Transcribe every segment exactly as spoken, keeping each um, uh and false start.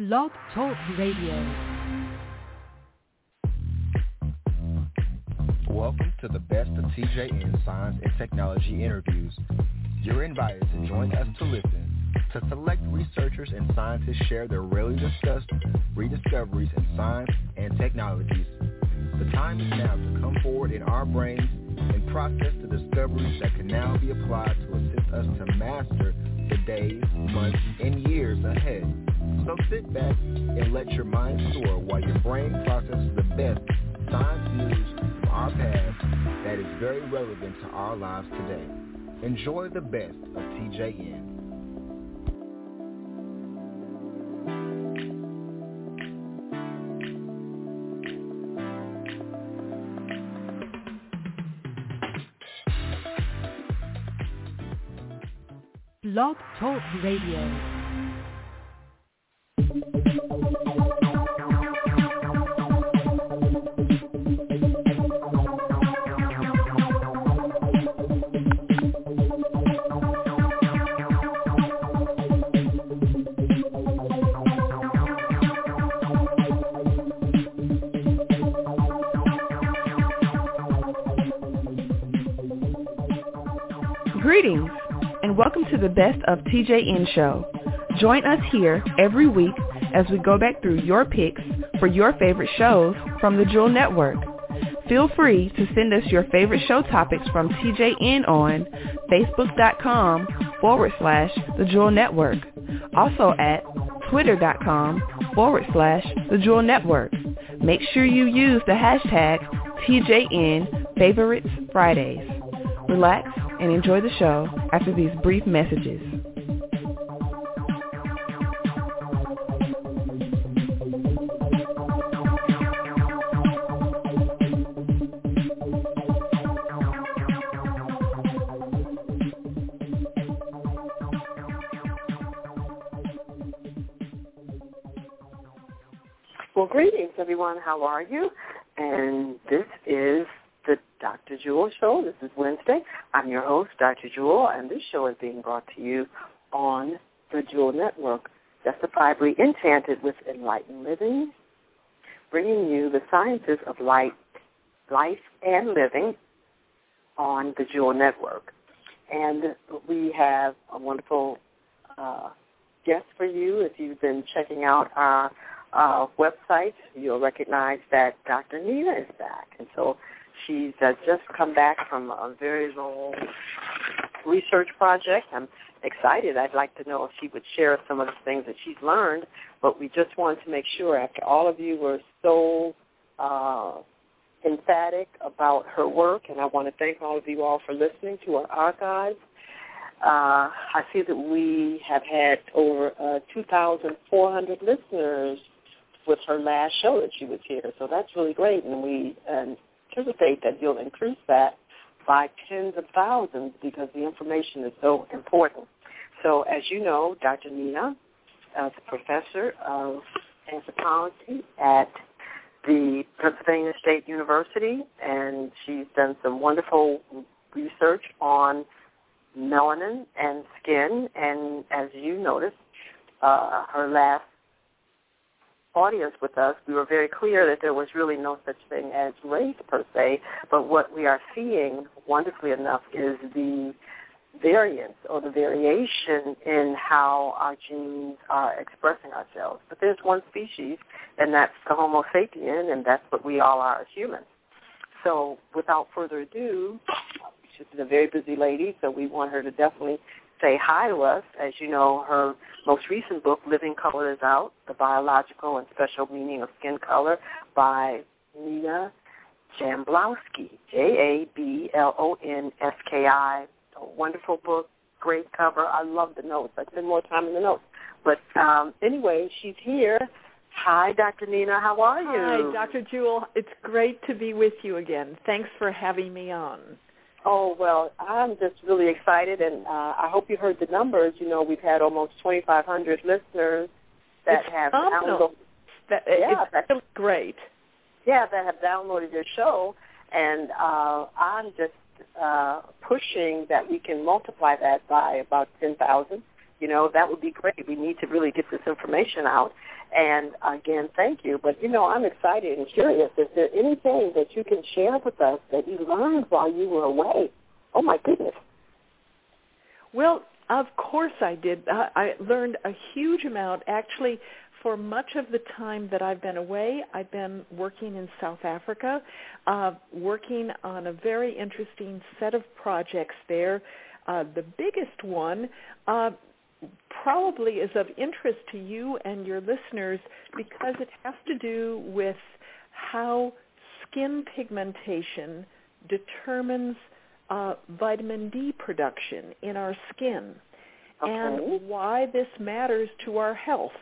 Blog Talk Radio. Welcome to the Best of T J N Science and Technology interviews. You're invited to join us to listen to select researchers and scientists share their rarely discussed rediscoveries in science and technologies. The time is now to come forward in our brains and process the discoveries that can now be applied to assist us to master the days, months, and years ahead. So sit back and let your mind soar while your brain processes the best science news from our past that is very relevant to our lives today. Enjoy the best of T J N. Blog Talk Radio. Greetings, and welcome to the Best of T J N show. Join us here every week as we go back through your picks for your favorite shows from the Jewel Network. Feel free to send us your favorite show topics from T J N on Facebook.com forward slash the Jewel Network. Also at Twitter.com forward slash the Jewel Network. Make sure you use the hashtag T J N Favorites Fridays. Relax and enjoy the show after these brief messages. Well, greetings, everyone. How are you? And this is the Doctor Jewel Show. This is Wednesday. I'm your host, Doctor Jewel, and this show is being brought to you on the Jewel Network, justifiably enchanted with enlightened living, bringing you the sciences of light, life and living on the Jewel Network. And we have a wonderful uh, guest for you. If you've been checking out our uh, website, you'll recognize that Doctor Nina is back. And so she's uh, just come back from a very long research project. I'm excited. I'd like to know if she would share some of the things that she's learned, but we just wanted to make sure, after all of you were so uh, emphatic about her work, and I want to thank all of you all for listening to our archives. Uh, I see that we have had over uh, two thousand four hundred listeners with her last show that she was here, so that's really great, and we um, anticipate that you'll increase that by tens of thousands because the information is so important. So as you know, Doctor Nina is a professor of anthropology at the Pennsylvania State University, and she's done some wonderful research on melanin and skin, and as you noticed, uh, her last audience with us, we were very clear that there was really no such thing as race per se, but what we are seeing, wonderfully enough, is the variance or the variation in how our genes are expressing ourselves. But there's one species, and that's the Homo sapien, and that's what we all are as humans. So without further ado, she's a very busy lady, so we want her to definitely say hi to us. As you know, her most recent book, Living Color, is out, The Biological and Special Meaning of Skin Color by Nina Jamblowski, J A B L O N S K I. A wonderful book, great cover. I love the notes. I spend more time in the notes. But um, anyway, she's here. Hi, Doctor Nina. How are you? Hi, Doctor Jewel. It's great to be with you again. Thanks for having me on. Oh, well, I'm just really excited, and uh, I hope you heard the numbers. You know, we've had almost twenty-five hundred listeners that it's have phenomenal. downloaded. That, yeah, it's really great. Yeah, that have downloaded your show, and uh, I'm just uh, pushing that we can multiply that by about ten thousand You know, that would be great. We need to really get this information out. And, again, thank you. But, you know, I'm excited and curious. Is there anything that you can share with us that you learned while you were away? Oh, my goodness. Well, of course I did. I, I learned a huge amount. Actually, for much of the time that I've been away, I've been working in South Africa, uh, working on a very interesting set of projects there. Uh, the biggest one uh, probably is of interest to you and your listeners because it has to do with how skin pigmentation determines uh, vitamin D production in our skin, okay. and why this matters to our health.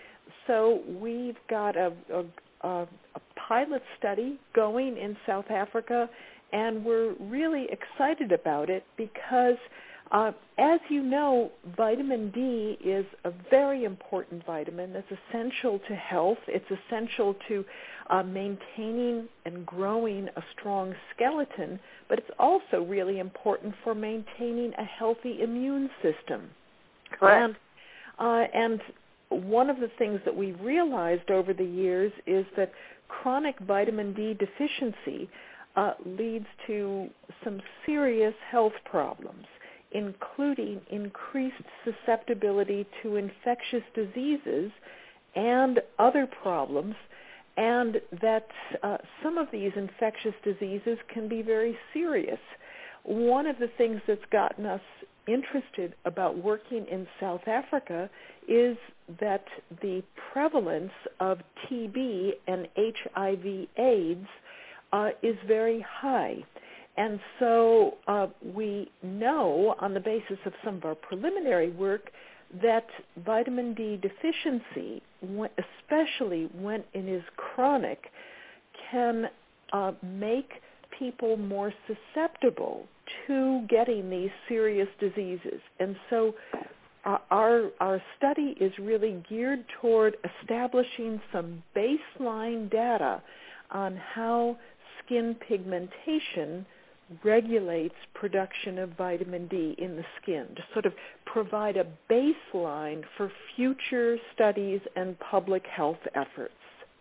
So we've got a, a, a pilot study going in South Africa, and we're really excited about it because, uh, as you know, vitamin D is a very important vitamin that's essential to health. It's essential to uh, maintaining and growing a strong skeleton, but it's also really important for maintaining a healthy immune system. Correct. And, uh, and one of the things that we've realized over the years is that chronic vitamin D deficiency uh, leads to some serious health problems, including increased susceptibility to infectious diseases and other problems, and that uh, some of these infectious diseases can be very serious. One of the things that's gotten us interested about working in South Africa is that the prevalence of T B and H I V AIDS uh, is very high. And so uh, we know on the basis of some of our preliminary work that vitamin D deficiency, especially when it is chronic, can uh, make people more susceptible to getting these serious diseases. And so uh, our our study is really geared toward establishing some baseline data on how skin pigmentation regulates production of vitamin D in the skin, to sort of provide a baseline for future studies and public health efforts.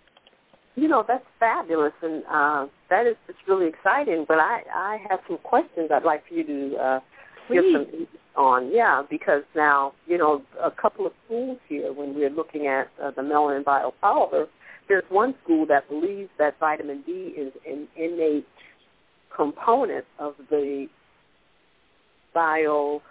You know, that's fabulous, and uh, that is just really exciting. But I, I have some questions I'd like for you to uh, give some insight on. Yeah, because now, you know, a couple of schools here, when we're looking at uh, the melanin biopolymer, there's one school that believes that vitamin D is an innate component of the biopolymer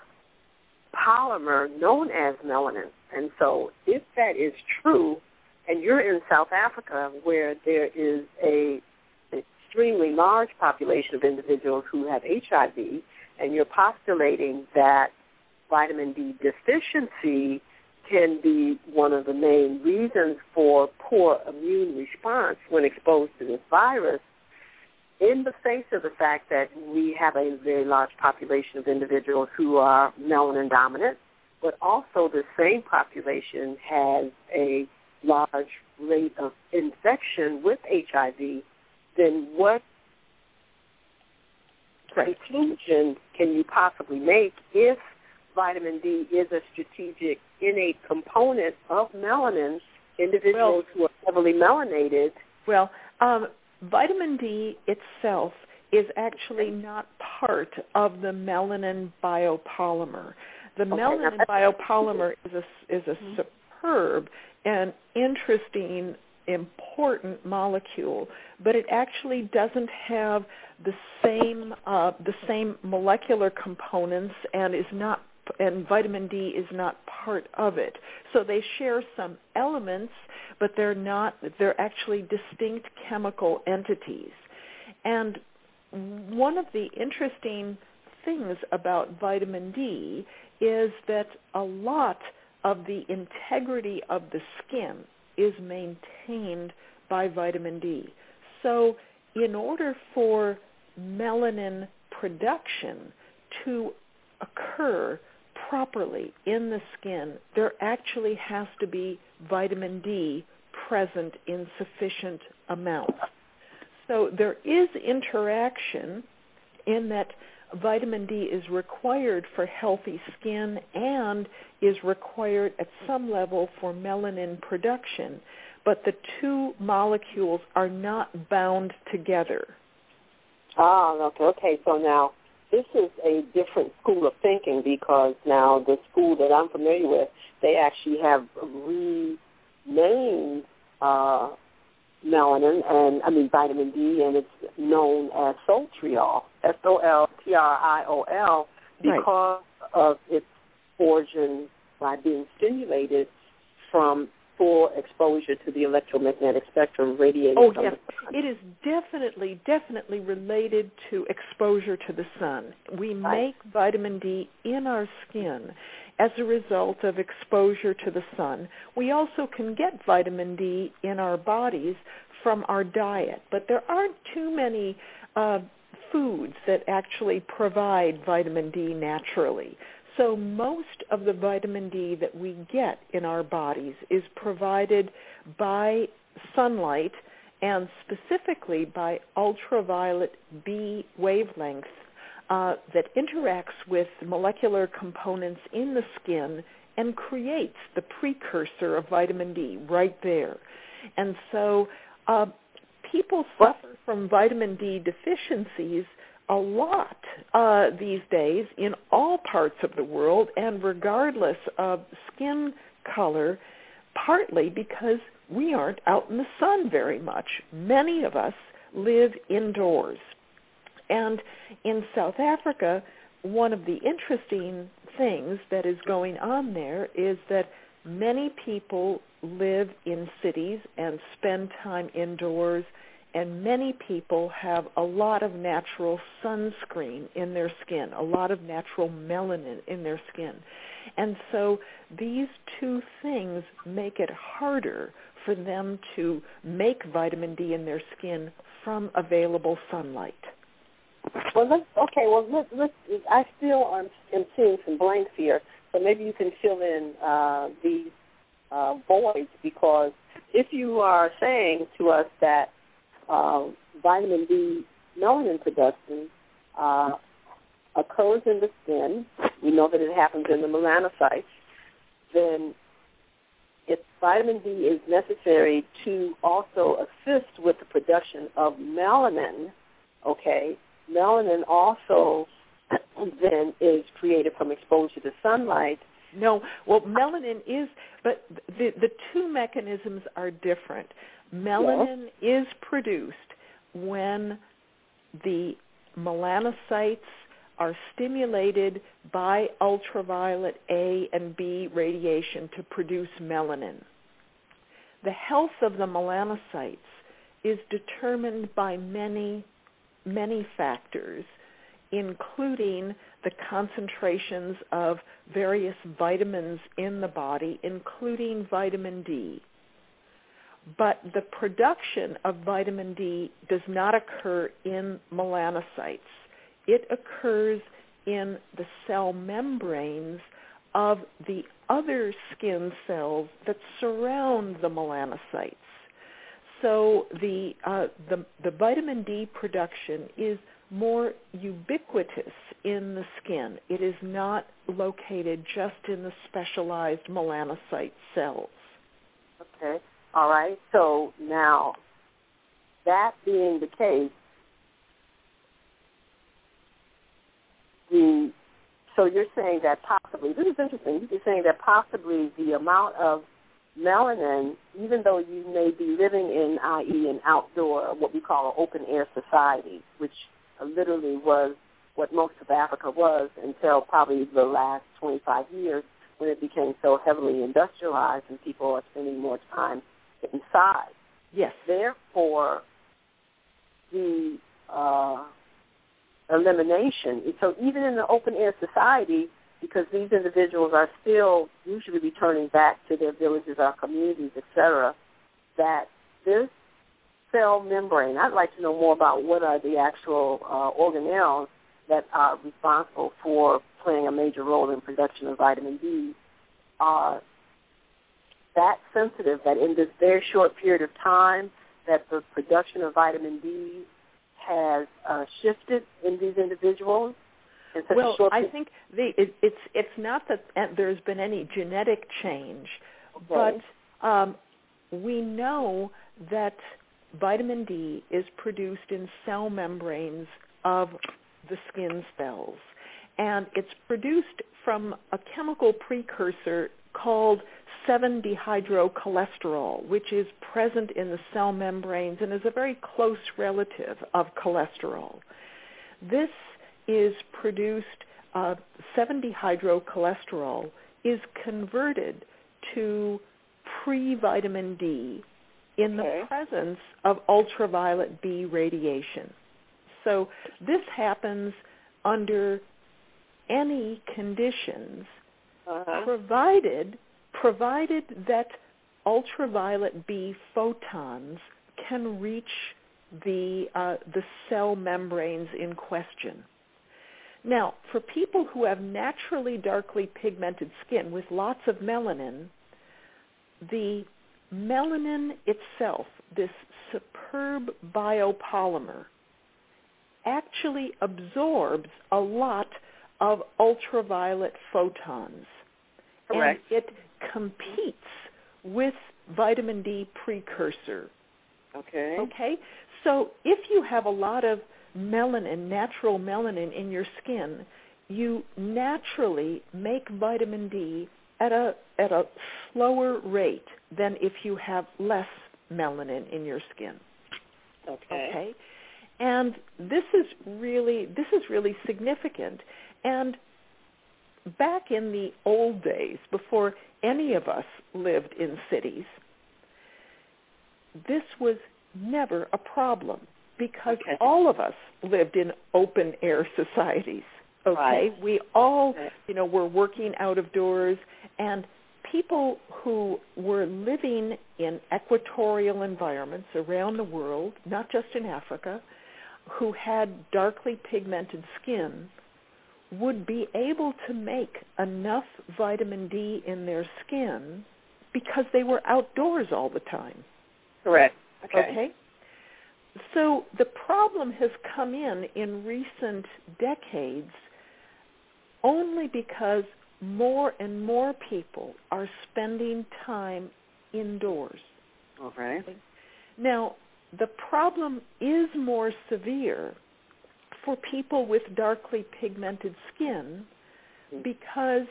known as melanin. And so if that is true, and you're in South Africa where there is a extremely large population of individuals who have H I V, and you're postulating that vitamin D deficiency can be one of the main reasons for poor immune response when exposed to this virus, in the face of the fact that we have a very large population of individuals who are melanin dominant, but also the same population has a large rate of infection with H I V, then what conclusion can you possibly make if vitamin D is a strategic innate component of melanin, individuals well, who are heavily melanated? Well, um, vitamin D itself is actually not part of the melanin biopolymer. The okay, melanin biopolymer is a, is a mm-hmm. superb and interesting, important molecule, but it actually doesn't have the same uh, the same molecular components, and is not and vitamin D is not part of it. So they share some elements, but they're not. They're actually distinct chemical entities. And one of the interesting things about vitamin D is that a lot of the integrity of the skin is maintained by vitamin D. So in order for melanin production to occur properly in the skin, there actually has to be vitamin D present in sufficient amounts. So there is interaction in that vitamin D is required for healthy skin and is required at some level for melanin production, but the two molecules are not bound together. Ah, okay. Okay, so now this is a different school of thinking, because now the school that I'm familiar with, they actually have renamed uh, melanin, and I mean vitamin D, and it's known as Soltriol, S O L T R I O L, because right. of its origin by being stimulated from full exposure to the electromagnetic spectrum radiating oh, from yes. the sun. It is definitely, definitely related to exposure to the sun. We right. make vitamin D in our skin as a result of exposure to the sun. We also can get vitamin D in our bodies from our diet, but there aren't too many uh, foods that actually provide vitamin D naturally. So most of the vitamin D that we get in our bodies is provided by sunlight, and specifically by ultraviolet B wavelengths uh, that interacts with molecular components in the skin and creates the precursor of vitamin D right there. And so uh, people suffer from vitamin D deficiencies a lot uh, these days in all parts of the world, and regardless of skin color, partly because we aren't out in the sun very much. Many of us live indoors. And in South Africa, one of the interesting things that is going on there is that many people live in cities and spend time indoors, and many people have a lot of natural sunscreen in their skin, a lot of natural melanin in their skin. And so these two things make it harder for them to make vitamin D in their skin from available sunlight. Well, let's, okay, well, let's, let's, I still am, am seeing some blanks here, so maybe you can fill in uh, these uh, voids, because if you are saying to us that uh, vitamin D melanin production uh, occurs in the skin, we know that it happens in the melanocytes, then if vitamin D is necessary to also assist with the production of melanin, okay, melanin also then is created from exposure to sunlight. No, well, melanin is, but the, the two mechanisms are different. Melanin yes. is produced when the melanocytes are stimulated by ultraviolet A and B radiation to produce melanin. The health of the melanocytes is determined by many, many factors, including the concentrations of various vitamins in the body, including vitamin D. But the production of vitamin D does not occur in melanocytes. It occurs in the cell membranes of the other skin cells that surround the melanocytes. So the, uh, the, the vitamin D production is more ubiquitous in the skin. It is not located just in the specialized melanocyte cells. Okay. All right. So now, that being the case, the so you're saying that possibly, this is interesting, you're saying that possibly the amount of melanin, even though you may be living in, that is an outdoor, what we call an open-air society, which literally was what most of Africa was until probably the last twenty-five years when it became so heavily industrialized and people are spending more time inside. Yes. Therefore, the uh, elimination, so even in the open-air society, because these individuals are still usually returning back to their villages, our communities, et cetera, that this cell membrane, I'd like to know more about what are the actual uh, organelles that are responsible for playing a major role in production of vitamin D, are that sensitive that in this very short period of time that the production of vitamin D has uh, shifted in these individuals, in such well, a short I think the, it, it's it's not that there's been any genetic change, okay. but um, we know that vitamin D is produced in cell membranes of the skin cells, and it's produced from a chemical precursor called seven dehydrocholesterol, which is present in the cell membranes and is a very close relative of cholesterol. This is produced, uh, seven dehydrocholesterol is converted to pre-vitamin D in okay. the presence of ultraviolet B radiation. So this happens under any conditions, uh-huh. provided provided that ultraviolet B photons can reach the uh, the cell membranes in question. Now, for people who have naturally darkly pigmented skin with lots of melanin, the melanin itself, this superb biopolymer, actually absorbs a lot of ultraviolet photons. Correct. And it competes with vitamin D precursor. Okay. Okay? So if you have a lot of melanin, natural melanin in your skin, you naturally make vitamin D at a at a slower rate than if you have less melanin in your skin. Okay. Okay? And this is really this is really significant. And back in the old days, before any of us lived in cities, this was never a problem because okay. all of us lived in open air societies. Okay, right. we all, you know, were working out of doors, and people who were living in equatorial environments around the world, not just in Africa, who had darkly pigmented skin, would be able to make enough vitamin D in their skin because they were outdoors all the time. Correct. Okay. Okay? So the problem has come in in recent decades only because more and more people are spending time indoors. Okay. Now, the problem is more severe for people with darkly pigmented skin because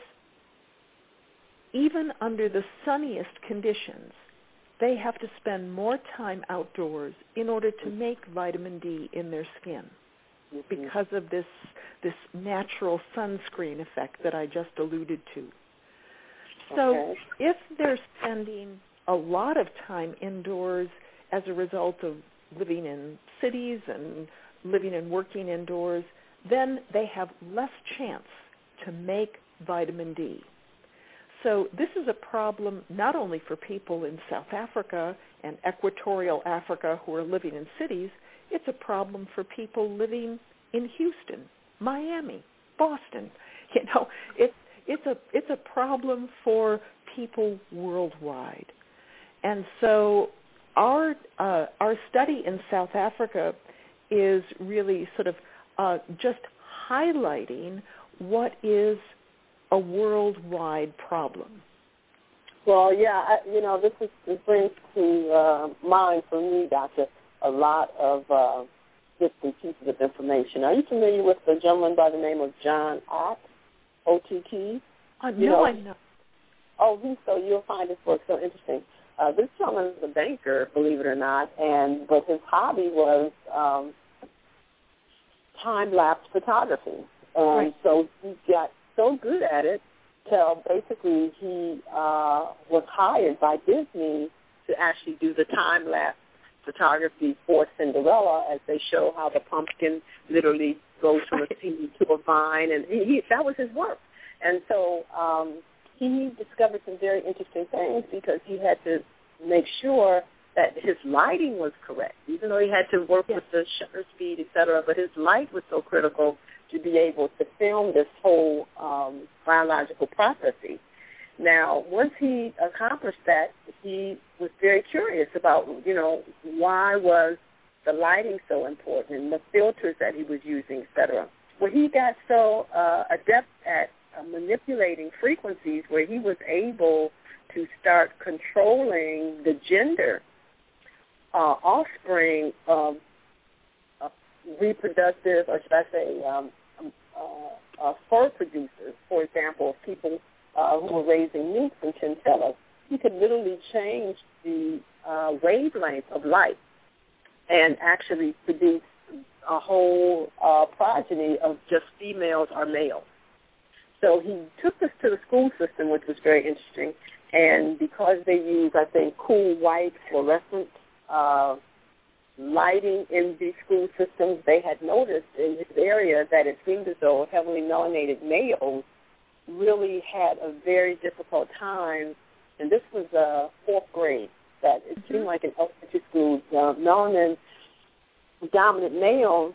even under the sunniest conditions, they have to spend more time outdoors in order to make vitamin D in their skin because of this this natural sunscreen effect that I just alluded to. So okay. if they're spending a lot of time indoors as a result of living in cities and living and working indoors, then they have less chance to make vitamin D. So this is a problem not only for people in South Africa and equatorial Africa who are living in cities, it's a problem for people living in Houston, Miami, Boston. You know, it's it's a it's a problem for people worldwide. And so our uh, our study in South Africa is really sort of uh, just highlighting what is a worldwide problem. Well, yeah, I, you know, this, is, this brings to uh, mind for me, Doctor, a lot of uh, different pieces of information. Are you familiar with the gentleman by the name of John Ott, O T T? Uh, no, know? I'm not. Oh, he's so you'll find his work so interesting. Uh, this gentleman is a banker, believe it or not, and but his hobby was um, time-lapse photography. And right. so he got so good at it till basically he uh, was hired by Disney to actually do the time-lapse photography for Cinderella as they show how the pumpkin literally goes from a seed to a vine, and he, that was his work. And so um, he discovered some very interesting things because he had to make sure that his lighting was correct, even though he had to work yes. with the shutter speed, et cetera, but his light was so critical to be able to film this whole um, biological processes. Now, once he accomplished that, he was very curious about, you know, why was the lighting so important and the filters that he was using, et cetera. where he got so uh, adept at uh, manipulating frequencies where he was able to start controlling the gender uh, offspring of uh, reproductive, or should I say, um, uh, uh, fur producers. For example, people uh, who were raising minks and chinchillas, he could literally change the uh, wavelength of light and actually produce a whole uh, progeny of just females or males. So he took this to the school system, which was very interesting. And because they use, I think, cool white fluorescent uh, lighting in these school systems, they had noticed in this area that it seemed as though heavily melanated males really had a very difficult time. And this was uh, fourth grade. That it seemed like in elementary schools, uh, melanin dominant males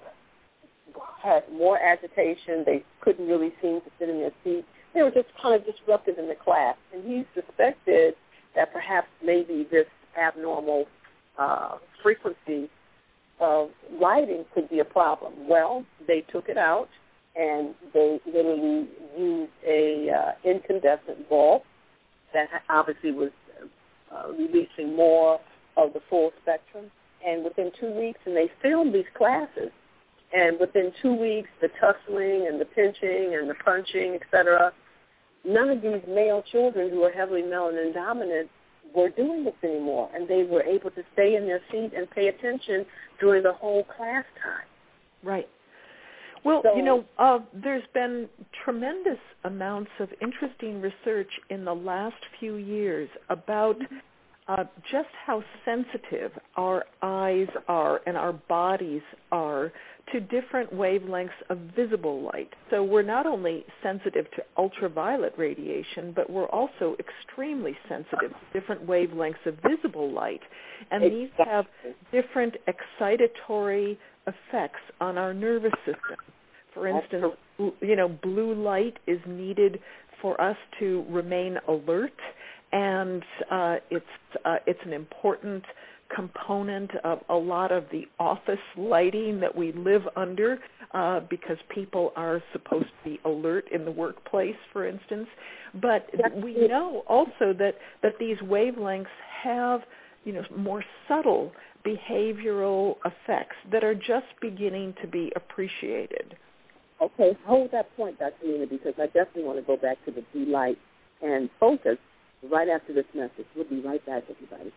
had more agitation. They couldn't really seem to sit in their seats. They were just kind of disruptive in the class. And he suspected that perhaps maybe this abnormal uh, frequency of lighting could be a problem. Well, they took it out, and they literally used a uh, incandescent bulb that obviously was uh, releasing more of the full spectrum. And within two weeks, and they filmed these classes, and within two weeks, the tussling and the pinching and the punching, et cetera, none of these male children who were heavily melanin dominant were doing this anymore, and they were able to stay in their seat and pay attention during the whole class time. Right. Well, So, you know, uh, there's been tremendous amounts of interesting research in the last few years about uh, just how sensitive our eyes are and our bodies are to different wavelengths of visible light. So we're not only sensitive to ultraviolet radiation, but we're also extremely sensitive to different wavelengths of visible light. And exactly. these have different excitatory effects on our nervous system. For instance, you know, blue light is needed for us to remain alert, and uh, it's uh, it's an important component of a lot of the office lighting that we live under, uh, because people are supposed to be alert in the workplace, for instance. But we know also that, that these wavelengths have, you know, more subtle behavioral effects that are just beginning to be appreciated. Okay, hold that point, Doctor Nina, because I definitely want to go back to the blue light and focus right after this message. We'll be right back, everybody.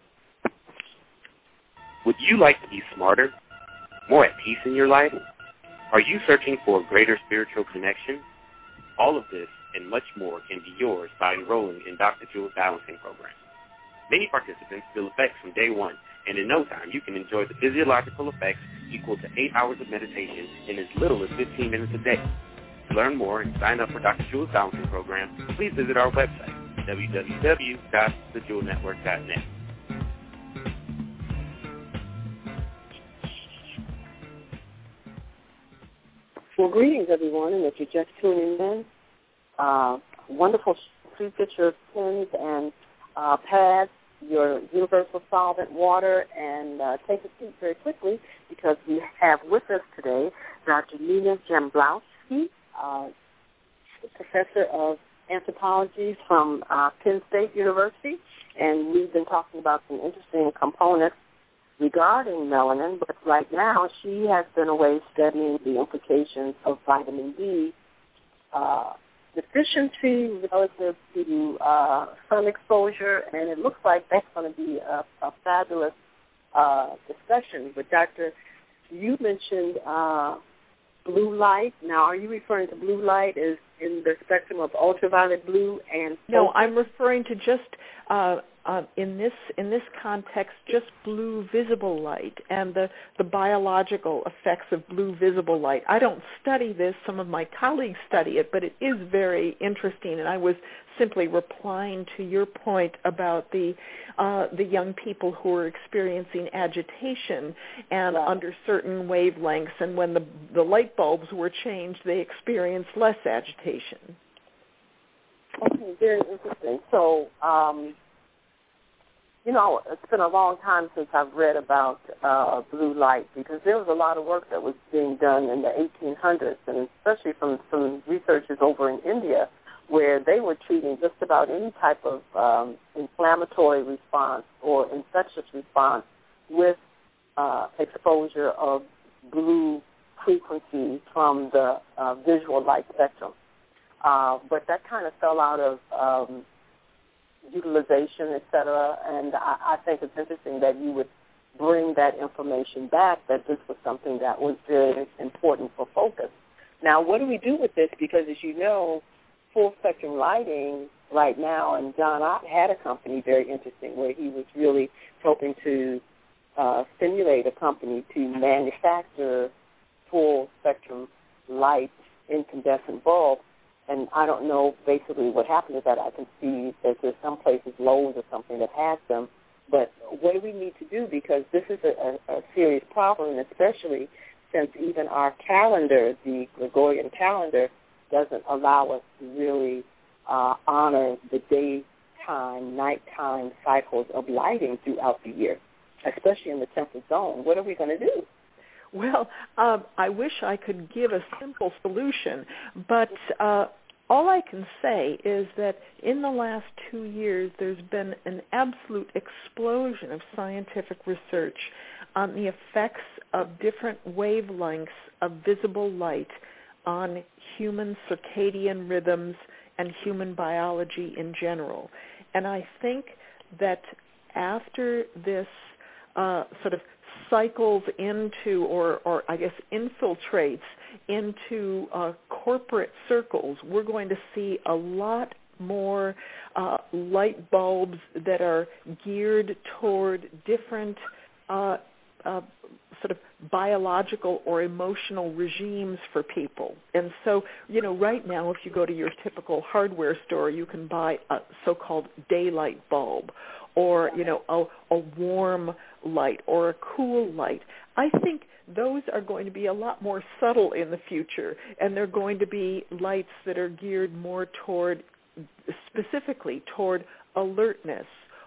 Would you like to be smarter, more at peace in your life? Are you searching for a greater spiritual connection? All of this and much more can be yours by enrolling in Doctor Jewel's Balancing Program. Many participants feel effects from day one, and in no time you can enjoy the physiological effects equal to eight hours of meditation in as little as fifteen minutes a day. To learn more and sign up for Doctor Jewel's Balancing Program, please visit our website, w w w dot the jewel network dot net. Well, greetings, everyone, and if you're just tuning in, uh, wonderful. Please get your pens and uh, pads, your universal solvent water, and uh, take a seat very quickly, because we have with us today Doctor Nina Jamblowski, uh, professor of anthropology from uh, Penn State University, and we've been talking about some interesting components regarding melanin, but right now she has been away studying the implications of vitamin D uh, deficiency relative to uh, sun exposure, and it looks like that's going to be a, a fabulous uh, discussion. But Doctor, you mentioned uh, blue light. Now, are you referring to blue light as in the spectrum of ultraviolet blue and no? I'm referring to just uh, uh, in this in this context, just blue visible light and the, the biological effects of blue visible light. I don't study this. Some of my colleagues study it, but it is very interesting. And I was simply replying to your point about the uh, the young people who are experiencing agitation and right. under certain wavelengths, and when the the light bulbs were changed, they experienced less agitation. Okay, very interesting. So, um, you know, it's been a long time since I've read about uh, blue light, because there was a lot of work that was being done in the eighteen hundreds, and especially from some researchers over in India, where they were treating just about any type of um, inflammatory response or infectious response with uh, exposure of blue frequency from the uh, visual light spectrum. Uh, but that kind of fell out of um, utilization, et cetera, and I, I think it's interesting that you would bring that information back, that this was something that was very important for focus. Now, what do we do with this? Because, as you know, full-spectrum lighting right now, and John Ott had a company, very interesting, where he was really hoping to uh, stimulate a company to manufacture full-spectrum light incandescent bulbs. And I don't know basically what happened to that. I can see that there's some places, Lowe's or something, that has them. But what do we need to do? Because this is a, a, a serious problem, and especially since even our calendar, the Gregorian calendar, doesn't allow us to really uh, honor the daytime, nighttime cycles of lighting throughout the year, especially in the temperate zone. What are we going to do? Well, um, I wish I could give a simple solution, but uh, all I can say is that in the last two years there's been an absolute explosion of scientific research on the effects of different wavelengths of visible light on human circadian rhythms and human biology in general. And I think that after this uh, sort of cycles into, or, or I guess infiltrates into uh, corporate circles, we're going to see a lot more uh, light bulbs that are geared toward different uh, uh, sort of biological or emotional regimes for people. And so, you know, right now, if you go to your typical hardware store, you can buy a so-called daylight bulb, or, you know, a, a warm light or a cool light. I think those are going to be a lot more subtle in the future, and they're going to be lights that are geared more toward, specifically toward alertness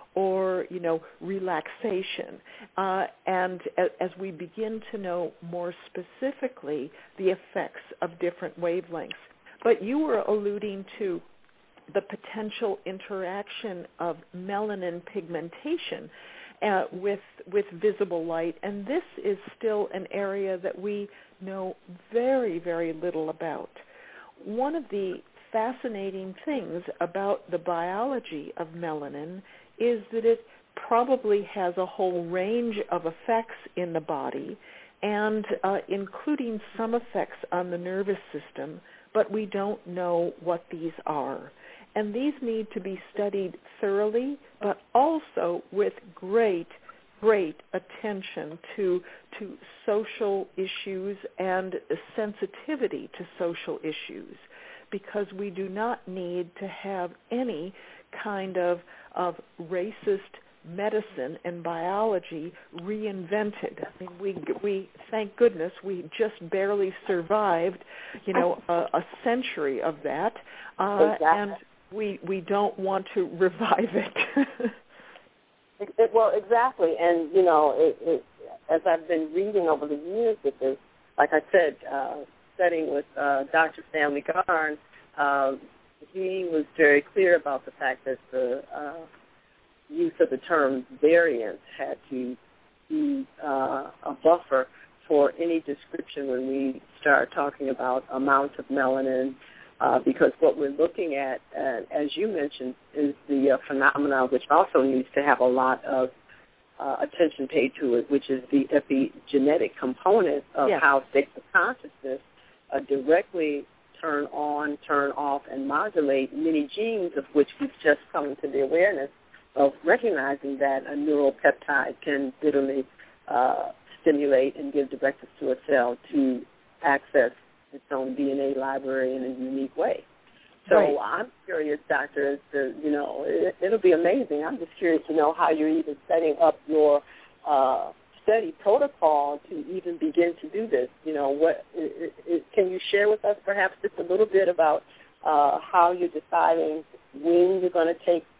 or, you know, relaxation. Uh, and as we begin to know more specifically the effects of different wavelengths. But you were alluding to the potential interaction of melanin pigmentation uh, with with visible light, and this is still an area that we know very, very little about. One of the fascinating things about the biology of melanin is that it probably has a whole range of effects in the body, and uh, including some effects on the nervous system, but we don't know what these are. And these need to be studied thoroughly, but also with great, great attention to, to social issues and sensitivity to social issues, because we do not need to have any kind of, of racist medicine and biology reinvented. I mean, we, we thank goodness, we just barely survived, you know, a, a century of that, uh, exactly. and we we don't want to revive it. it, it well, exactly, and you know, it, it, as I've been reading over the years with this, like I said, uh, studying with uh, Doctor Stanley Garn, uh, he was very clear about the fact that the uh, use of the term variance had to be uh, a buffer for any description when we start talking about amounts of melanin, uh, because what we're looking at, uh, as you mentioned, is the uh, phenomena which also needs to have a lot of uh, attention paid to it, which is the epigenetic component of yeah. how states of consciousness uh, directly turn on, turn off, and modulate many genes, of which we've just come into the awareness of recognizing that a neuropeptide can literally uh, stimulate and give directives to a cell to access its own D N A library in a unique way. So right. I'm curious, Doctor, as to, you know, it, it'll be amazing. I'm just curious to know how you're even setting up your uh, study protocol to even begin to do this. You know, what it, it, can you share with us perhaps just a little bit about uh, how you're deciding when you're going to take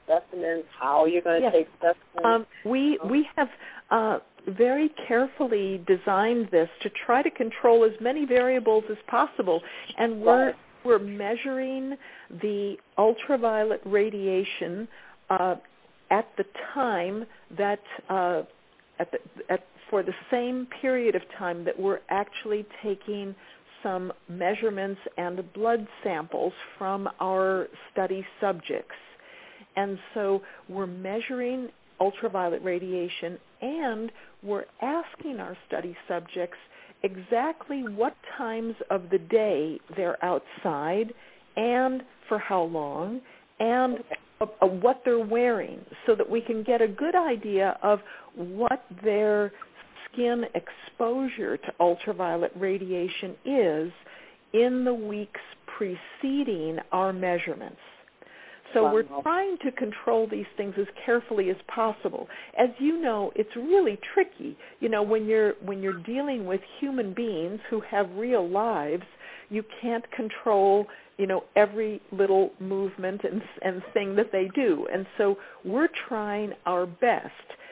specimens, how you're going to yes. take specimens? Um, we we have uh, very carefully designed this to try to control as many variables as possible, and we're right. we're measuring the ultraviolet radiation uh, at the time that uh, at the at for the same period of time that we're actually taking some measurements and blood samples from our study subjects. And so we're measuring ultraviolet radiation, and we're asking our study subjects exactly what times of the day they're outside and for how long and uh, uh, what they're wearing, so that we can get a good idea of what their skin exposure to ultraviolet radiation is in the weeks preceding our measurements. So wow. we're trying to control these things as carefully as possible. As you know, it's really tricky. You know, when you're when you're dealing with human beings who have real lives, you can't control, you know, every little movement and and thing that they do. And so we're trying our best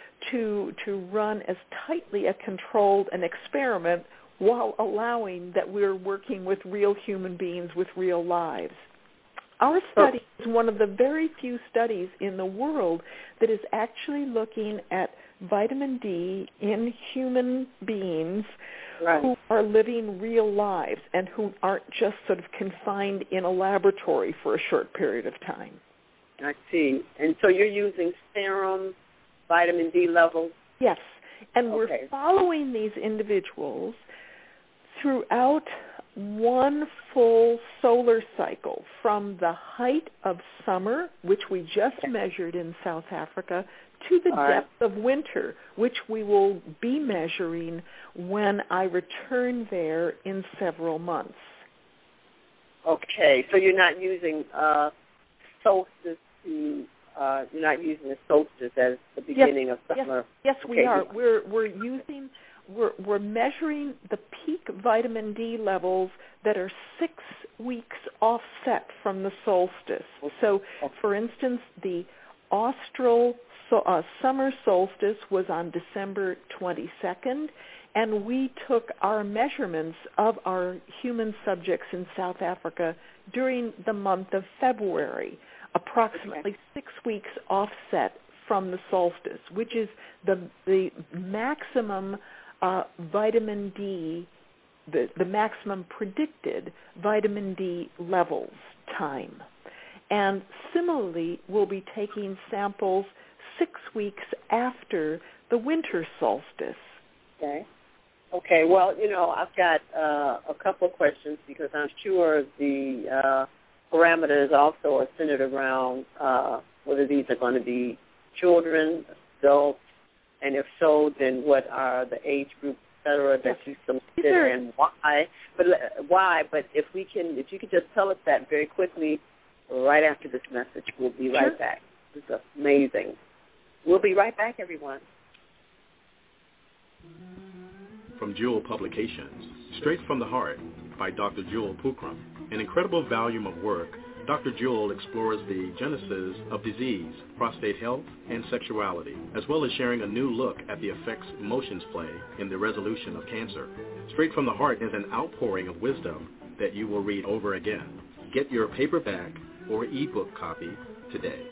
to to run as tightly a controlled an experiment while allowing that we're working with real human beings with real lives. Our study is one of the very few studies in the world that is actually looking at vitamin D in human beings right. who are living real lives and who aren't just sort of confined in a laboratory for a short period of time. I see. And so you're using serum vitamin D levels? Yes. And okay. we're following these individuals throughout one full solar cycle from the height of summer, which we just okay. measured in South Africa, to the All depth right. of winter, which we will be measuring when I return there in several months. Okay, so you're not using uh, solstice to, uh, you're not using the solstice as the beginning yes, of summer? Yes, yes okay. we are. We're we're using we're we're measuring the peak vitamin D levels that are six weeks offset from the solstice. So, for instance, the austral so, uh, summer solstice was on December twenty-second, and we took our measurements of our human subjects in South Africa during the month of February, approximately okay. six weeks offset from the solstice, which is the the maximum uh, vitamin D, the, the maximum predicted vitamin D levels time. And similarly, we'll be taking samples six weeks after the winter solstice. Okay. Okay. Well, you know, I've got uh, a couple of questions because I'm sure the uh, parameters also are centered around uh, whether these are going to be children, adults, and if so, then what are the age groups, et cetera, that you consider and why? But why? But if we can, if you could just tell us that very quickly, right after this message, we'll be right sure. back. This is amazing. We'll be right back, everyone. From Jewel Publications, Straight from the Heart by Doctor Jewel Pookrum, an incredible volume of work. Doctor Jewel explores the genesis of disease, prostate health, and sexuality, as well as sharing a new look at the effects emotions play in the resolution of cancer. Straight from the Heart is an outpouring of wisdom that you will read over again. Get your paperback or ebook copy today.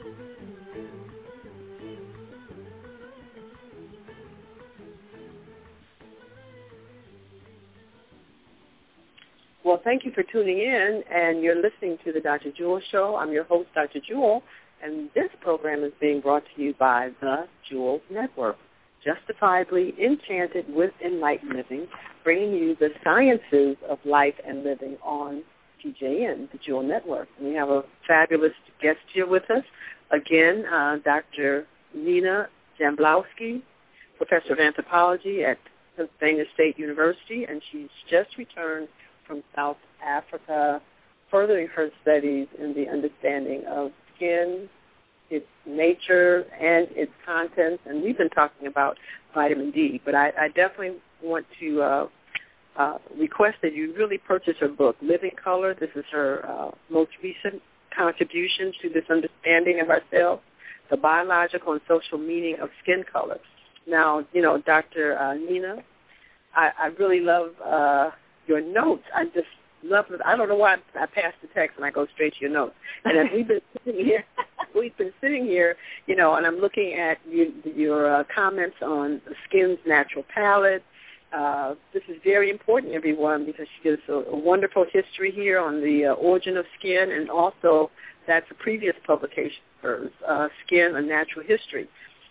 Well, thank you for tuning in, and you're listening to the Doctor Jewel Show. I'm your host, Doctor Jewel, and this program is being brought to you by the Jewel Network, justifiably enchanted with enlightened living, bringing you the sciences of life and living on T J N, the Jewel Network. And we have a fabulous guest here with us. Again, uh, Doctor Nina Jamblowski, professor of anthropology at Pennsylvania State University, and she's just returned from South Africa, furthering her studies in the understanding of skin, its nature, and its contents. And we've been talking about vitamin D, but I, I definitely want to uh, uh, request that you really purchase her book, Living Color. This is her uh, most recent contribution to this understanding of ourselves. the biological and social meaning of skin color. Now, you know, Doctor Uh, Nina, I, I really love uh, your notes. I just love it. I don't know why I pass the text and I go straight to your notes. And as we've been sitting here, we've been sitting here, you know, and I'm looking at you, your uh, comments on the skin's natural palette. Uh, this is very important, everyone, because she gives a, a wonderful history here on the uh, origin of skin, and also that's a previous publication for uh, Skin, A Natural History.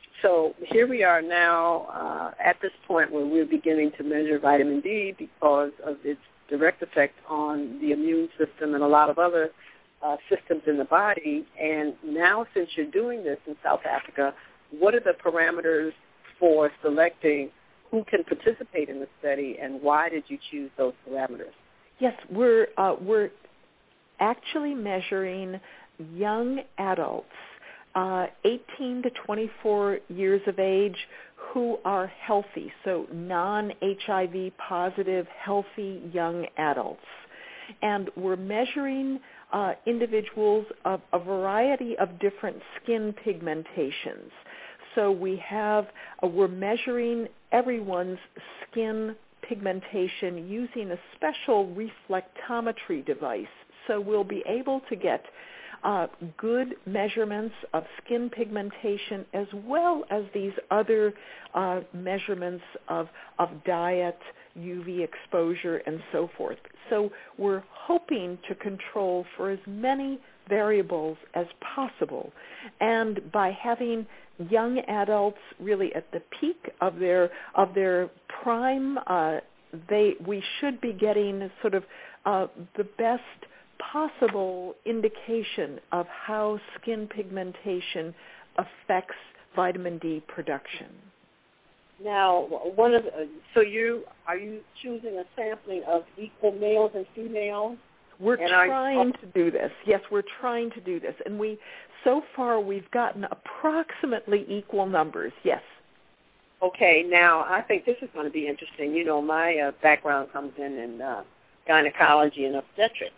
So here we are now uh, at this point where we're beginning to measure vitamin D because of its direct effect on the immune system and a lot of other uh, systems in the body. And now, since you're doing this in South Africa, what are the parameters for selecting who can participate in the study, and why did you choose those parameters? Yes, we're uh, we're actually measuring young adults, uh, eighteen to twenty-four years of age, who are healthy, so non-H I V positive, healthy young adults. And we're measuring uh, individuals of a variety of different skin pigmentations. So we have, uh, we're measuring everyone's skin pigmentation using a special reflectometry device. So we'll be able to get uh, good measurements of skin pigmentation as well as these other uh, measurements of, of diet, U V exposure, and so forth. So we're hoping to control for as many variables as possible. And by having young adults really at the peak of their of their prime, uh, they we should be getting sort of uh, the best possible indication of how skin pigmentation affects vitamin D production. Now, one of the, so you are you choosing a sampling of equal males and females? We're and trying you, to do this. Yes, we're trying to do this, and we so far we've gotten approximately equal numbers. Yes. Okay. Now, I think this is going to be interesting. You know, my uh, background comes in in uh, gynecology and obstetrics,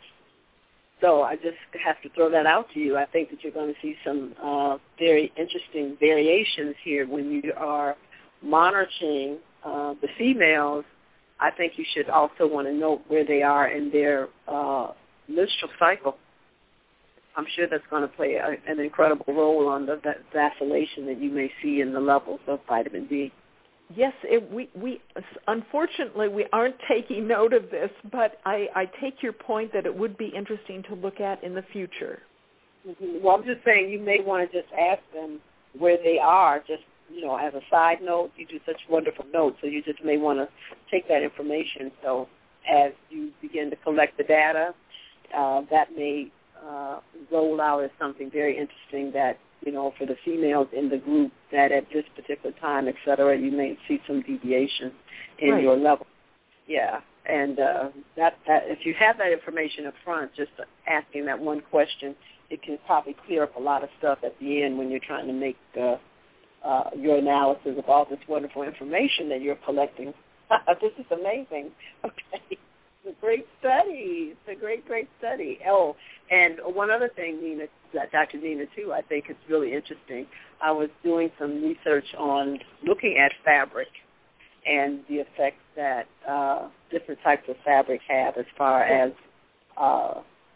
so I just have to throw that out to you. I think that you're going to see some uh, very interesting variations here when you are monitoring uh, the females. I think you should also want to note where they are in their uh, menstrual cycle. I'm sure that's going to play a, an incredible role on the that vacillation that you may see in the levels of vitamin D. Yes, it, we, we unfortunately we aren't taking note of this, but I, I take your point that it would be interesting to look at in the future. Mm-hmm. Well, I'm just saying you may want to just ask them where they are, just, you know, as a side note. You do such wonderful notes, so you just may want to take that information. So as you begin to collect the data, uh, that may uh, roll out as something very interesting that, you know, for the females in the group, that at this particular time, et cetera, you may see some deviation in right. your level. Yeah, and uh, that, that if you have that information up front, just asking that one question, it can probably clear up a lot of stuff at the end when you're trying to make uh, uh, your analysis of all this wonderful information that you're collecting. This is amazing. Okay. It's a great study. It's a great, great study. Oh, and one other thing, Nina, Doctor Nina, too, I think it's really interesting. I was doing some research on looking at fabric and the effects that uh, different types of fabric have as far as uh,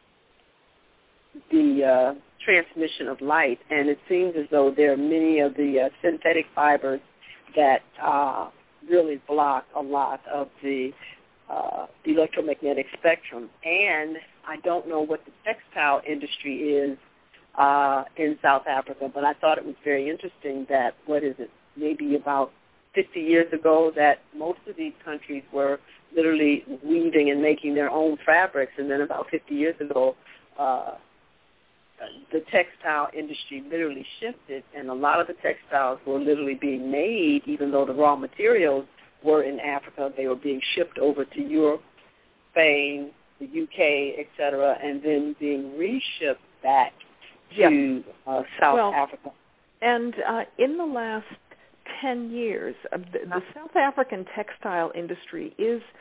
the uh, transmission of light. And it seems as though there are many of the uh, synthetic fibers that uh, really block a lot of the Uh, the electromagnetic spectrum. And I don't know what the textile industry is uh, in South Africa, but I thought it was very interesting that, what is it, maybe about fifty years ago, that most of these countries were literally weaving and making their own fabrics, and then about fifty years ago, uh, the textile industry literally shifted, and a lot of the textiles were literally being made, even though the raw materials were in Africa. They were being shipped over to Europe, Spain, the U K, et cetera, and then being reshipped back to yeah. uh, South well, Africa. And uh, in the last ten years, uh, the, the South African textile industry is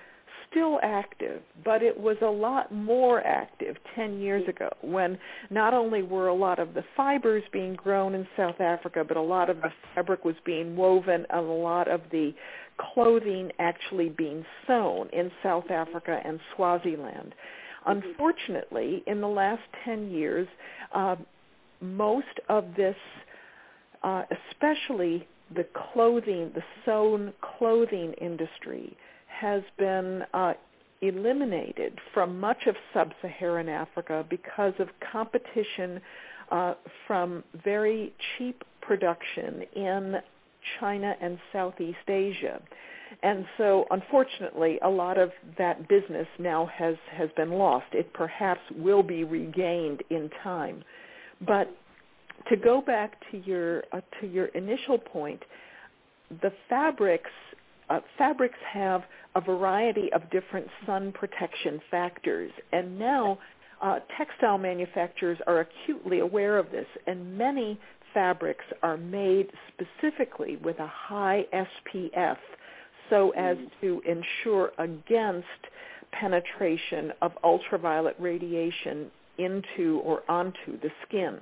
still active, but it was a lot more active ten years ago when not only were a lot of the fibers being grown in South Africa, but a lot of the fabric was being woven and a lot of the clothing actually being sewn in South Africa and Swaziland. Unfortunately, in the last ten years, uh, most of this, uh, especially the clothing, the sewn clothing industry, has been uh, eliminated from much of sub-Saharan Africa because of competition uh, from very cheap production in China and Southeast Asia. And so, unfortunately, a lot of that business now has, has been lost. It perhaps will be regained in time. But to go back to your uh, to your initial point, the fabrics uh, fabrics have a variety of different sun protection factors, and now uh, textile manufacturers are acutely aware of this, and many fabrics are made specifically with a high S P F so as to ensure against penetration of ultraviolet radiation into or onto the skin.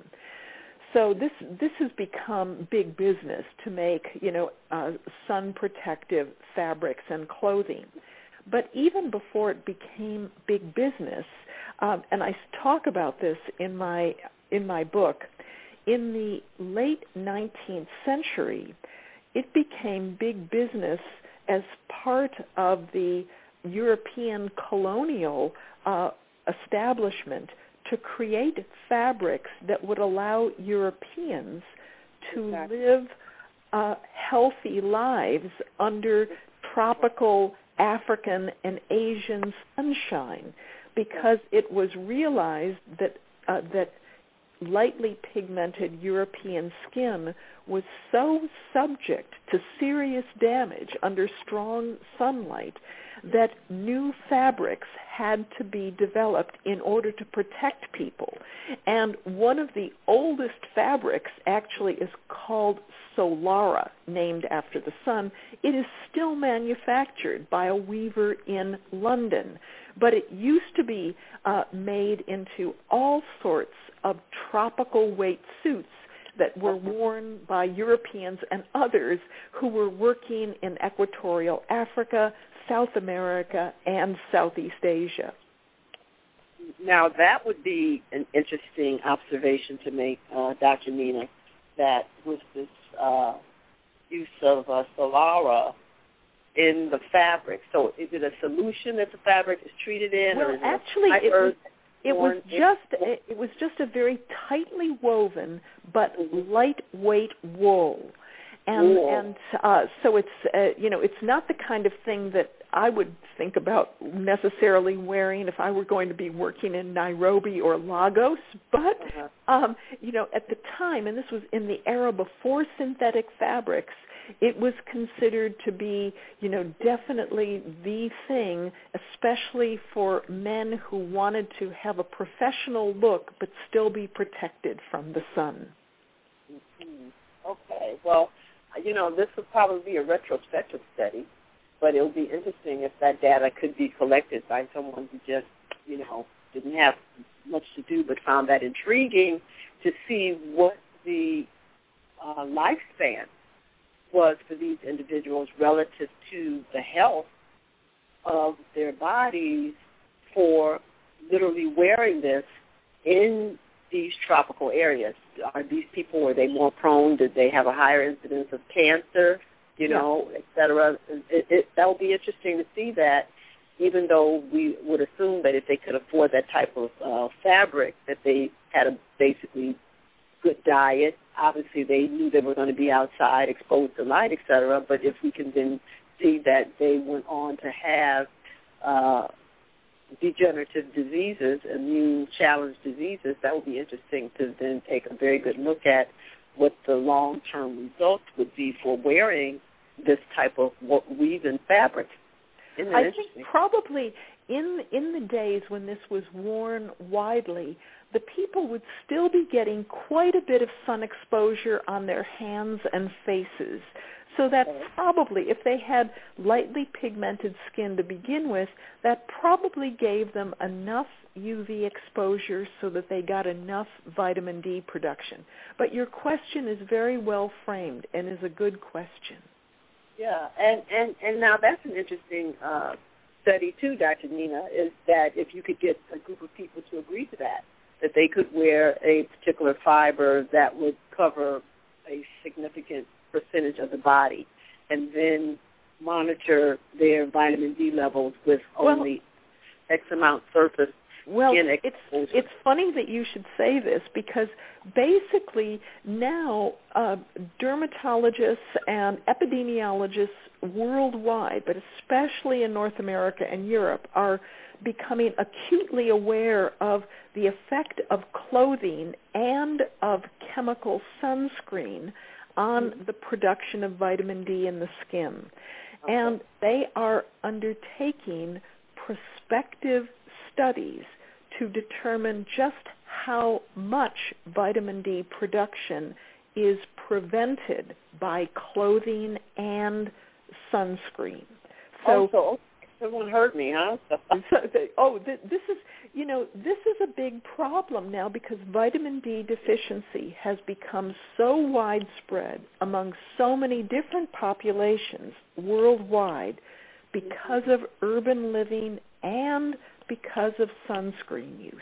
So this this has become big business to make, you know, uh, sun protective fabrics and clothing. But even before it became big business, um, and I talk about this in my in my book, in the late nineteenth century, it became big business as part of the European colonial uh, establishment to create fabrics that would allow Europeans to exactly. live uh, healthy lives under tropical African and Asian sunshine, because it was realized that uh, that lightly pigmented European skin was so subject to serious damage under strong sunlight that new fabrics had to be developed in order to protect people. And one of the oldest fabrics actually is called Solara, named after the sun. It is still manufactured by a weaver in London, but it used to be uh, made into all sorts of tropical weight suits that were worn by Europeans and others who were working in equatorial Africa, South America, and Southeast Asia. Now, that would be an interesting observation to make, uh, Doctor Nina, that with this uh, use of uh, Solara in the fabric. So is it a solution that the fabric is treated in? Well, or is actually, it, it was, it was just it, it was just a very tightly woven but lightweight wool. And wool. and uh, so it's uh, you know it's not the kind of thing that I would think about necessarily wearing if I were going to be working in Nairobi or Lagos. But uh-huh. um, you know, at the time, and this was in the era before synthetic fabrics, it was considered to be, you know, definitely the thing, especially for men who wanted to have a professional look but still be protected from the sun. Mm-hmm. Okay. Well, you know, this would probably be a retrospective study, but it would be interesting if that data could be collected by someone who just, you know, didn't have much to do but found that intriguing to see what the uh, lifespan was for these individuals relative to the health of their bodies for literally wearing this in these tropical areas. Are these people, were they more prone? Did they have a higher incidence of cancer, you know, yeah. et cetera? It, it, that would be interesting to see that, even though we would assume that if they could afford that type of uh, fabric, that they had a basically good diet. Obviously, they knew they were going to be outside, exposed to light, et cetera. But if we can then see that they went on to have uh, degenerative diseases, immune-challenged diseases, that would be interesting to then take a very good look at what the long-term results would be for wearing this type of weaving fabric. Isn't that I interesting? think probably in in the days when this was worn widely, the people would still be getting quite a bit of sun exposure on their hands and faces. So that probably, if they had lightly pigmented skin to begin with, that probably gave them enough U V exposure so that they got enough vitamin D production. But your question is very well framed and is a good question. Yeah, and, and, and now that's an interesting uh, study too, Doctor Nina, is that if you could get a group of people to agree to that, that they could wear a particular fiber that would cover a significant percentage of the body and then monitor their vitamin D levels with only well, X amount surface well, skin it's, exposure. It's funny that you should say this because basically now uh, dermatologists and epidemiologists worldwide, but especially in North America and Europe, are becoming acutely aware of the effect of clothing and of chemical sunscreen on mm-hmm. the production of vitamin D in the skin. Okay. And they are undertaking prospective studies to determine just how much vitamin D production is prevented by clothing and sunscreen. So, also, someone heard me, huh? so, oh, th- this is, you know, this is a big problem now because vitamin D deficiency has become so widespread among so many different populations worldwide because of urban living and because of sunscreen use.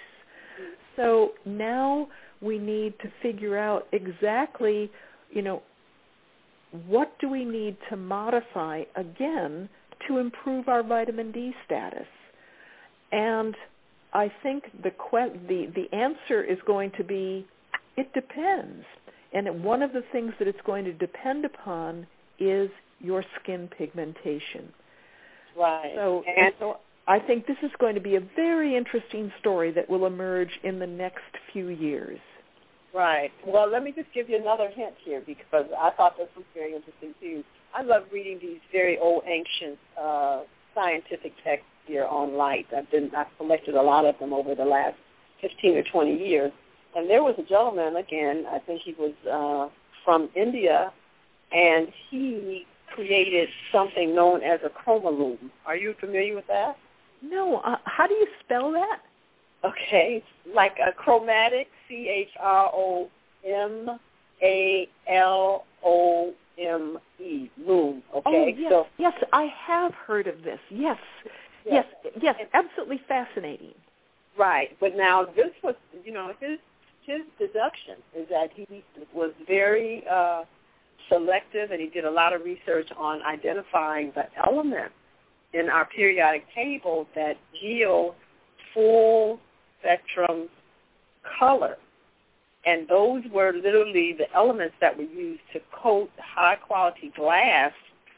So now we need to figure out exactly, you know, what do we need to modify again to improve our vitamin D status? And I think the que- the the answer is going to be, it depends. And one of the things that it's going to depend upon is your skin pigmentation. Right. So, and, and so I think this is going to be a very interesting story that will emerge in the next few years. Right. Well, let me just give you another hint here because I thought this was very interesting too. I love reading these very old, ancient uh, scientific texts here on light. I've been I've collected a lot of them over the last fifteen or twenty years. And there was a gentleman, again, I think he was uh, from India, and he created something known as a chromalume. Are you familiar with that? No. Uh, how do you spell that? Okay, like a chromatic, C H R O M A L O M E, loom, okay? Oh, yes, so, yes, I have heard of this. Yes, yes, yes, yes, absolutely fascinating. Right, but now this was, you know, his his deduction is that he was very uh, selective and he did a lot of research on identifying the elements in our periodic table that yield full spectrum color. And those were literally the elements that were used to coat high-quality glass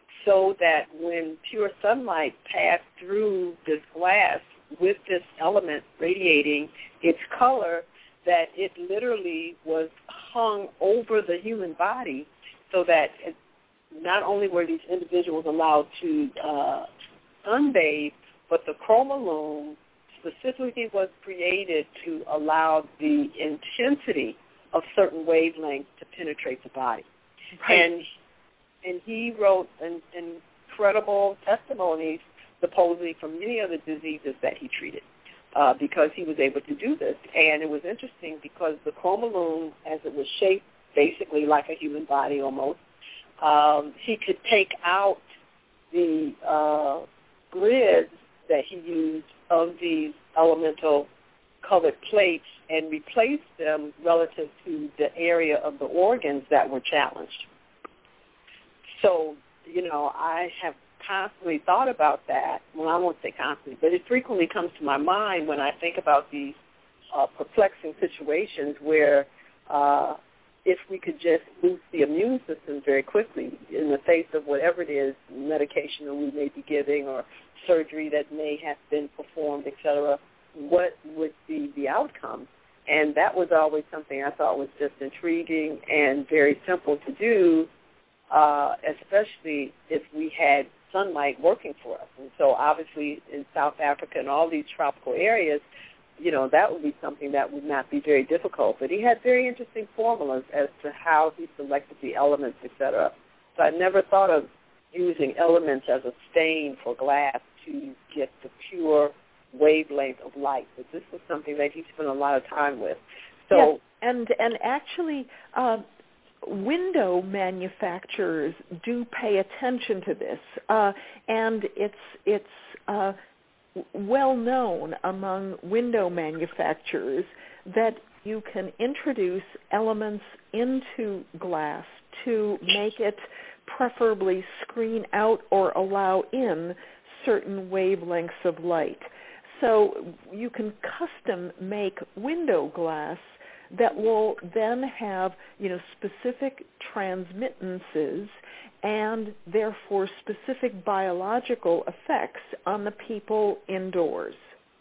so that when pure sunlight passed through this glass with this element radiating its color, that it literally was hung over the human body so that it, not only were these individuals allowed to uh, sunbathe, but the chromalume specifically was created to allow the intensity of certain wavelengths to penetrate the body. Right. And and he wrote an, an incredible testimonies, supposedly from many of the diseases that he treated, uh, because he was able to do this. And it was interesting because the chromalume, as it was shaped basically like a human body almost, um, he could take out the uh, grids that he used of these elemental colored plates and replace them relative to the area of the organs that were challenged. So, you know, I have constantly thought about that. Well, I won't say constantly, but it frequently comes to my mind when I think about these uh, perplexing situations where uh, if we could just boost the immune system very quickly in the face of whatever it is, medication that we may be giving or surgery that may have been performed, et cetera, what would be the outcome? And that was always something I thought was just intriguing and very simple to do, uh, especially if we had sunlight working for us. And so obviously in South Africa and all these tropical areas, you know, that would be something that would not be very difficult. But he had very interesting formulas as to how he selected the elements, et cetera. So I never thought of using elements as a stain for glass to get the pure wavelength of light. But this is something that he spent a lot of time with. So, yes, and and actually, uh, window manufacturers do pay attention to this, uh, and it's it's uh, well known among window manufacturers that you can introduce elements into glass to make it preferably screen out or allow in certain wavelengths of light. So you can custom make window glass that will then have, you know, specific transmittances and therefore specific biological effects on the people indoors.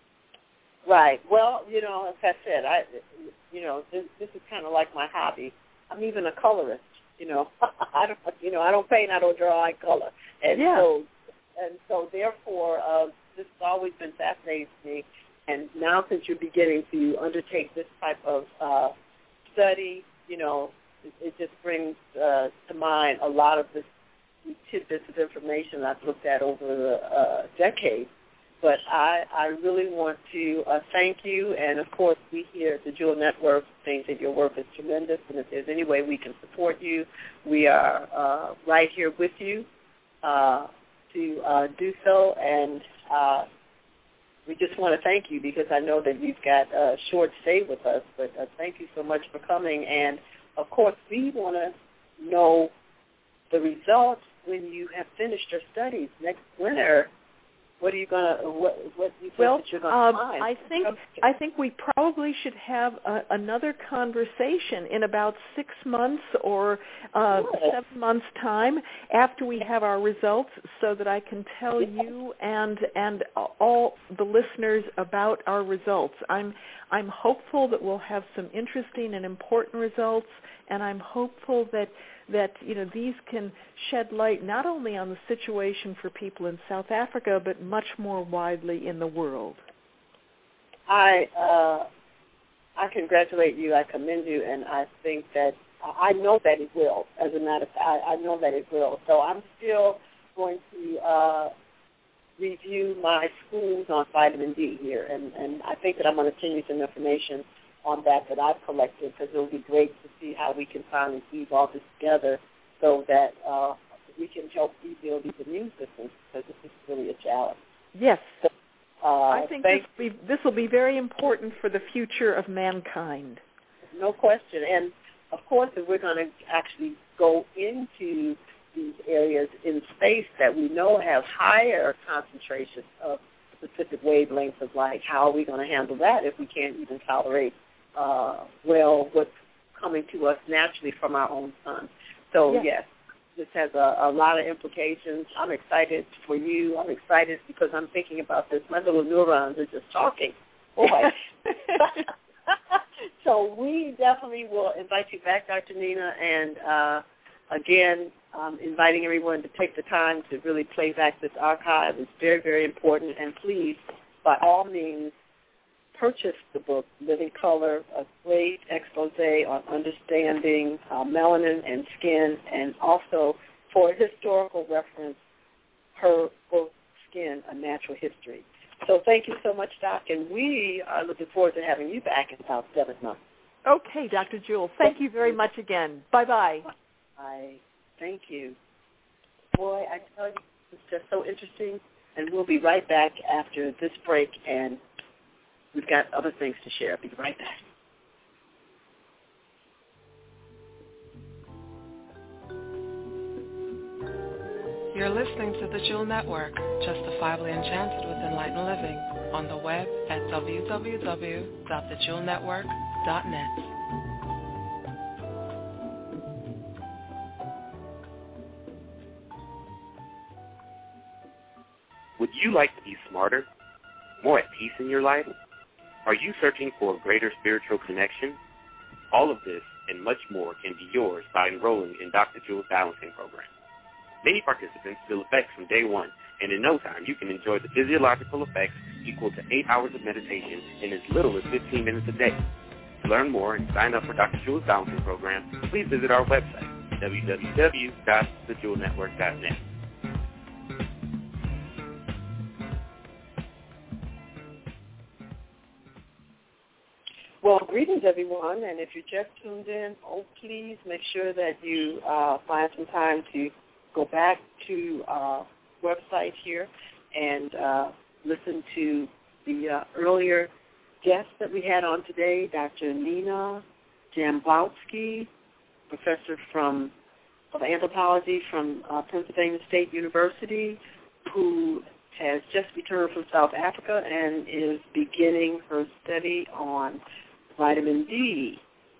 Right. Well, you know, as I said, I, you know, this, this is kind of like my hobby. I'm even a colorist. You know, I don't, you know, I don't paint, I don't draw, I color, and yeah. so, and so, therefore, uh, this has always been fascinating to me. And now, since you're beginning to undertake this type of uh, study, you know, it, it just brings uh, to mind a lot of the tidbits of information I've looked at over the uh, decades. But I, I really want to uh, thank you, and of course, we here at the Jewel Network think that your work is tremendous, and if there's any way we can support you, we are uh, right here with you uh, to uh, do so, and uh, we just want to thank you because I know that you've got a short stay with us, but uh, thank you so much for coming, and of course, we want to know the results when you have finished your studies next winter. What are you gonna? What what do you think well, that you're gonna um, find? I think I think we probably should have a, another conversation in about six months or uh, seven months' time after we have our results, so that I can tell you and and all the listeners about our results. I'm I'm hopeful that we'll have some interesting and important results, and I'm hopeful that. that, you know, these can shed light not only on the situation for people in South Africa, but much more widely in the world. I uh, I congratulate you. I commend you, and I think that I know that it will. As a matter of fact, I, I know that it will. So I'm still going to uh, review my schools on vitamin D here, and, and I think that I'm going to send you some information on that that I've collected, because it will be great to see how we can finally weave all this together so that uh, we can help rebuild these immune systems, because this is really a challenge. Yes. So, uh, I think this will, be, this will be very important for the future of mankind. No question. And, of course, if we're going to actually go into these areas in space that we know have higher concentrations of specific wavelengths of light, how are we going to handle that if we can't even tolerate Uh, well, what's coming to us naturally from our own sun? So, yes, yes this has a, a lot of implications. I'm excited for you. I'm excited because I'm thinking about this. My little neurons are just talking. Boy. So we definitely will invite you back, Doctor Nina, and uh, again, um, inviting everyone to take the time to really play back this archive. It's very, very important, and please, by all means, purchase the book, Living Color, a great expose on understanding uh, melanin and skin, and also for historical reference, her book, Skin, A Natural History. So thank you so much, Doc, and we are looking forward to having you back in about seven months. Okay, Doctor Jewel, thank you very much again. Bye-bye. Bye. Thank you. Boy, I tell you, it's just so interesting, and we'll be right back after this break, and we've got other things to share. I'll be right back. You're listening to the Jewel Network, justifiably enchanted with enlightened living, on the web at w w w dot the jewel network dot net. Would you like to be smarter, more at peace in your life? Are you searching for a greater spiritual connection? All of this and much more can be yours by enrolling in Doctor Jewel's Balancing Program. Many participants feel effects from day one, and in no time you can enjoy the physiological effects equal to eight hours of meditation in as little as fifteen minutes a day. To learn more and sign up for Doctor Jewel's Balancing Program, please visit our website, w w w dot the jewel network dot net. Well, greetings, everyone, and if you just tuned in, oh, please make sure that you uh, find some time to go back to our website here and uh, listen to the uh, earlier guest that we had on today, Doctor Nina Jambowski, professor from of anthropology from uh, Pennsylvania State University, who has just returned from South Africa and is beginning her study on vitamin D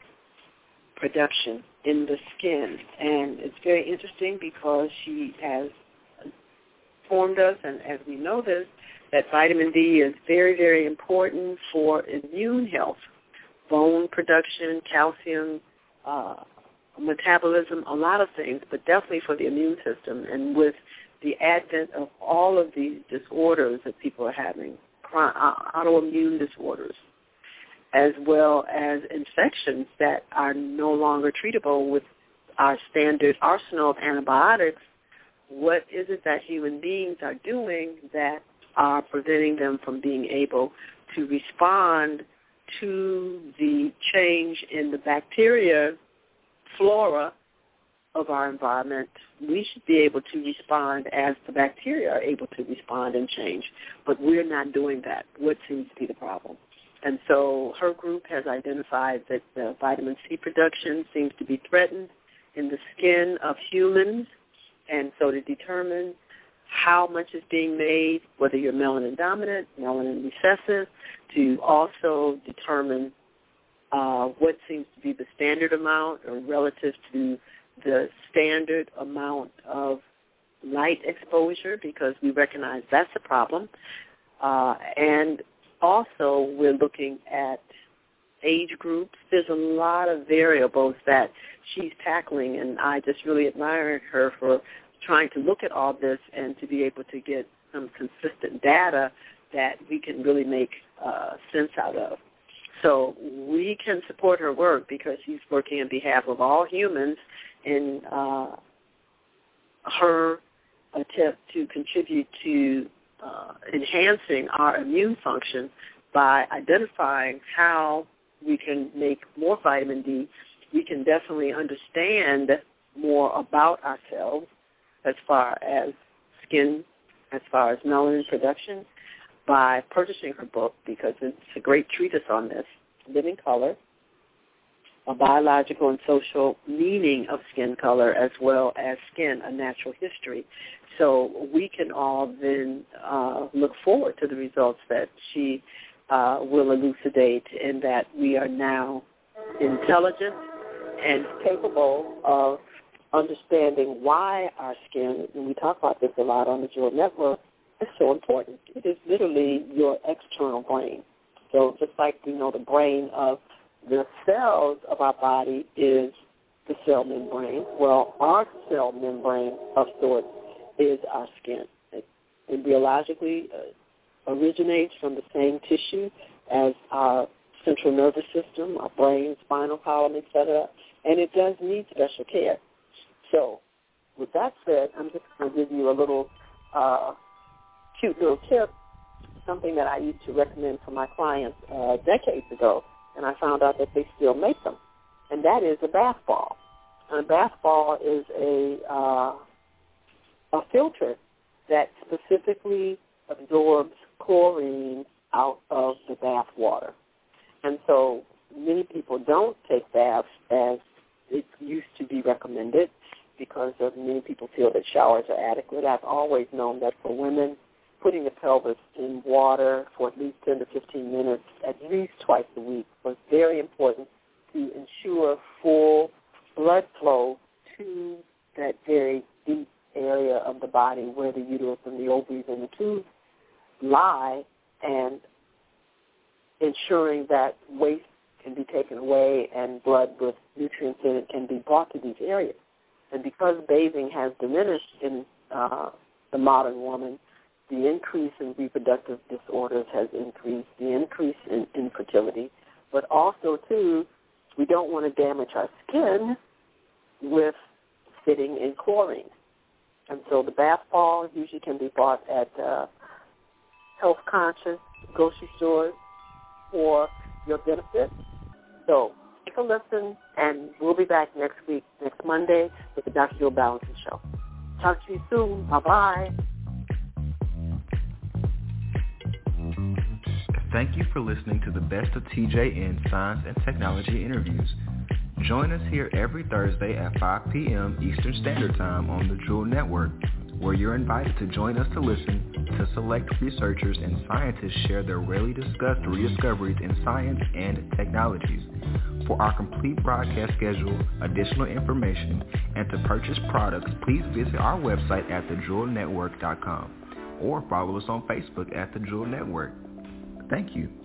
production in the skin. And it's very interesting because she has informed us, and as we know this, that vitamin D is very, very important for immune health, bone production, calcium, uh, metabolism, a lot of things, but definitely for the immune system. And with the advent of all of these disorders that people are having, autoimmune disorders, as well as infections that are no longer treatable with our standard arsenal of antibiotics, what is it that human beings are doing that are preventing them from being able to respond to the change in the bacteria flora of our environment? We should be able to respond as the bacteria are able to respond and change, but we're not doing that. What seems to be the problem? And so her group has identified that the vitamin C production seems to be threatened in the skin of humans, and so to determine how much is being made, whether you're melanin dominant, melanin recessive, to also determine uh, what seems to be the standard amount or relative to the standard amount of light exposure, because we recognize that's a problem. Uh, and also we're looking at age groups. There's a lot of variables that she's tackling, and I just really admire her for trying to look at all this and to be able to get some consistent data that we can really make uh, sense out of. So we can support her work because she's working on behalf of all humans in uh, her attempt to contribute to uh, enhancing our immune function by identifying how we can make more vitamin D. We can definitely understand more about ourselves as far as skin, as far as melanin production, by purchasing her book, because it's a great treatise on this, Living Color, a biological and social meaning of skin color, as well as Skin, a Natural History. So we can all then uh, look forward to the results that she uh, will elucidate, in that we are now intelligent and capable of understanding why our skin, and we talk about this a lot on the Jewel Network, is so important. It is literally your external brain. So just like we know the brain of the cells of our body is the cell membrane, well, our cell membrane of sorts is our skin. It embryologically uh, originates from the same tissue as our central nervous system, our brain, spinal column, et cetera, and it does need special care. So with that said, I'm just going to give you a little uh, cute little tip, something that I used to recommend for my clients uh, decades ago, and I found out that they still make them, and that is a bath ball. And a bath ball is a, uh, a filter that specifically absorbs chlorine out of the bath water. And so many people don't take baths as it used to be recommended, because of many people feel that showers are adequate. I've always known that for women, putting the pelvis in water for at least ten to fifteen minutes, at least twice a week, was very important to ensure full blood flow to that very deep area of the body where the uterus and the ovaries and the tubes lie, and ensuring that waste can be taken away and blood with nutrients in it can be brought to these areas. And because bathing has diminished in uh, the modern woman, the increase in reproductive disorders has increased, the increase in infertility, but also, too, we don't want to damage our skin with sitting in chlorine. And so the bath ball usually can be bought at uh, health-conscious grocery stores for your benefit. So take a listen, and we'll be back next week, next Monday, with the Doctor Jewel Balancing Show. Talk to you soon. Bye-bye. Thank you for listening to the Best of T J in Science and Technology interviews. Join us here every Thursday at five p.m. Eastern Standard Time on the Jewel Network, where you're invited to join us to listen to select researchers and scientists share their rarely discussed rediscoveries in science and technologies. For our complete broadcast schedule, additional information, and to purchase products, please visit our website at the jewel network dot com or follow us on Facebook at The Jewel Network. Thank you.